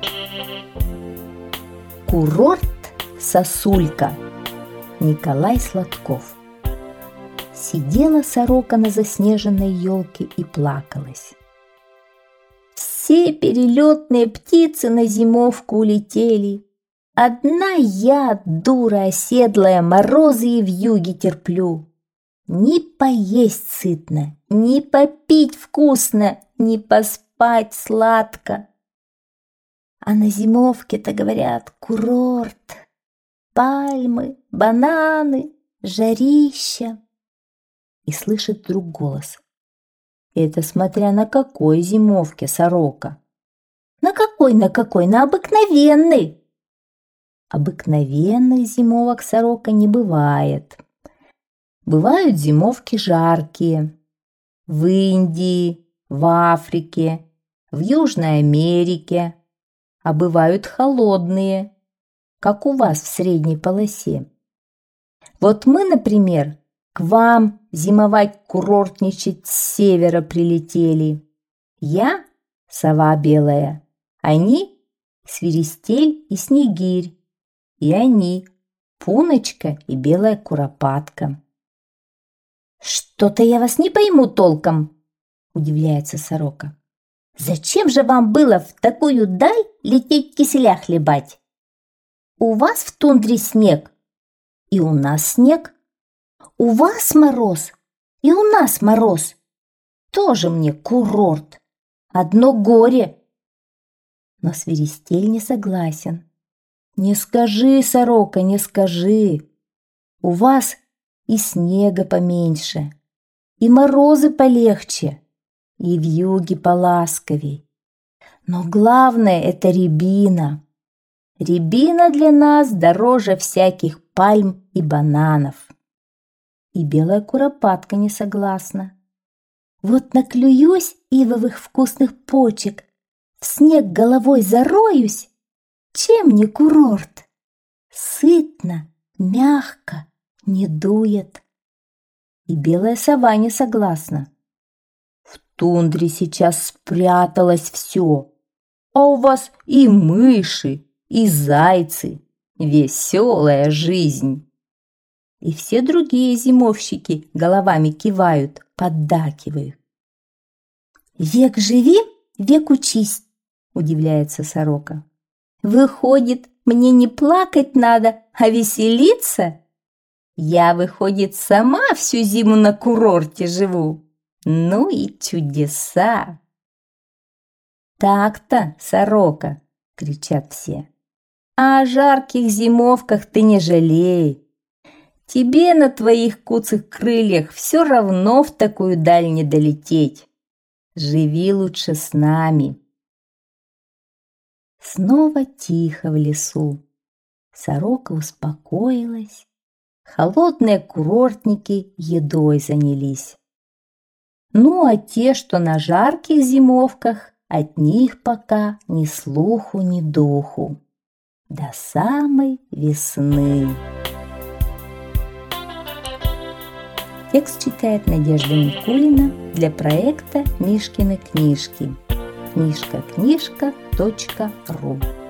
Курорт Сосулька. Николай Сладков. Сидела сорока на заснеженной елке и плакалась. Все перелетные птицы на зимовку улетели. Одна я, дура оседлая, морозы и вьюги терплю. Ни поесть сытно, ни попить вкусно, ни поспать сладко. А на зимовке-то, говорят, курорт, пальмы, бананы, жарища. И слышит вдруг голос. Это смотря на какой зимовке, сорока. На какой, на обыкновенной. Обыкновенных зимовок, сорока, не бывает. Бывают зимовки жаркие. В Индии, в Африке, в Южной Америке. А бывают холодные, как у вас в средней полосе. Вот мы, например, к вам зимовать, курортничать с севера прилетели. Я — сова белая, они — свиристель и снегирь, и они — пуночка и белая куропатка. «Что-то я вас не пойму толком», — удивляется сорока. «Зачем же вам было в такую даль лететь киселя хлебать? У вас в тундре снег, и у нас снег. У вас мороз, и у нас мороз. Тоже мне курорт. Одно горе». Но свиристель не согласен. «Не скажи, сорока, не скажи. У вас и снега поменьше, и морозы полегче, и вьюги поласковей. Но главное — это рябина. Рябина для нас дороже всяких пальм и бананов». И белая куропатка не согласна. «Вот наклююсь ивовых вкусных почек, в снег головой зароюсь. Чем не курорт? Сытно, мягко, не дует». И белая сова не согласна. «В тундре сейчас спряталось все, а у вас и мыши, и зайцы, веселая жизнь». И все другие зимовщики головами кивают, поддакивают. «Век живи, век учись», — удивляется сорока. «Выходит, мне не плакать надо, а веселиться? Я, выходит, сама всю зиму на курорте живу. Ну и чудеса!» «Так-то, сорока!» — кричат все. «А о жарких зимовках ты не жалей. Тебе на твоих куцых крыльях все равно в такую даль не долететь. Живи лучше с нами». Снова тихо в лесу. Сорока успокоилась. Холодные курортники едой занялись. Ну, а те, что на жарких зимовках, от них пока ни слуху, ни духу. До самой весны. Текст читает Надежда Никулина для проекта «Мишкины книжки». Книжка.ру